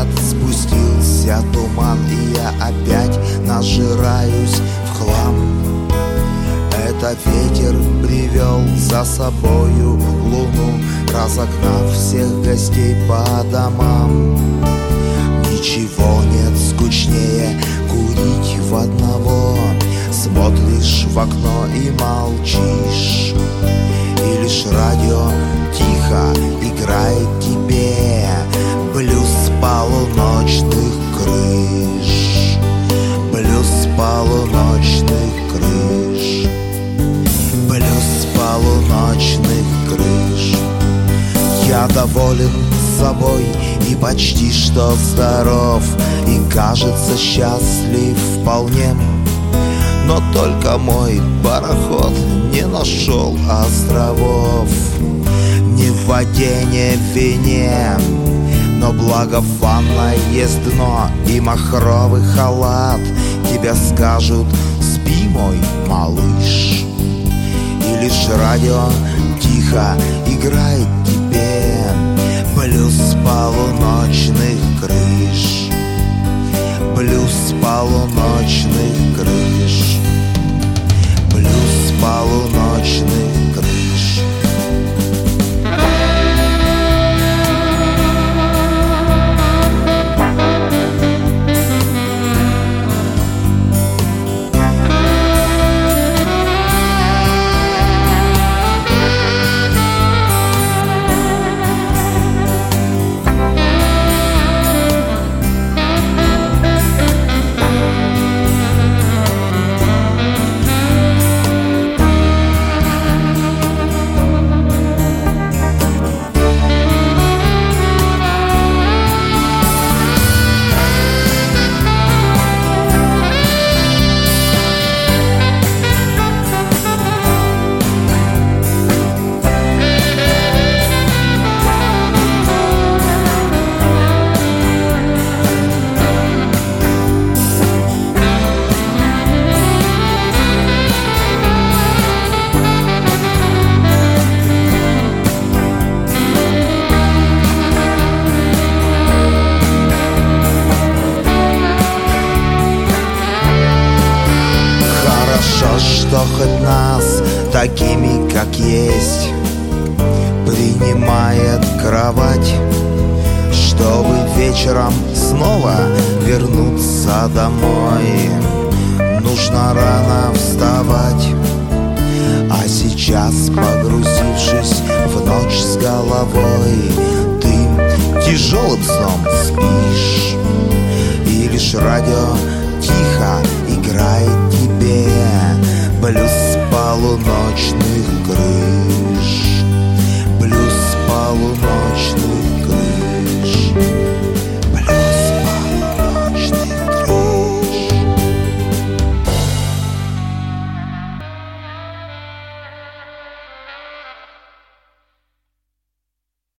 закат, спустился туман, и я опять нажираюсь в хлам. Это ветер привел за собою луну, разогнав всех гостей по домам. Ничего нет скучнее курить в одного. Смотришь в окно и молчишь, и лишь радио тихо играет тебе блюз полуночных крыш, блюз полуночных крыш, блюз полуночных крыш. Я доволен собой и почти что здоров, и кажется счастлив вполне. Но только мой пароход не нашел островов. Ни в воде, ни в вине, но благо в ванной есть дно и махровый халат. Тебе скажут: спи, мой малыш. И лишь радио тихо играет тебе блюз полуночных крыш, блюз полуночных крыш, блюз полуночных крыш. Что хоть нас такими, как есть, принимает кровать, чтобы вечером снова вернуться домой. Нужно рано вставать, а сейчас, погрузившись в ночь с головой, ты тяжелым сном спишь, и лишь радио тихо играет тебе блюз полуночных крыш, блюз полуночных крыш.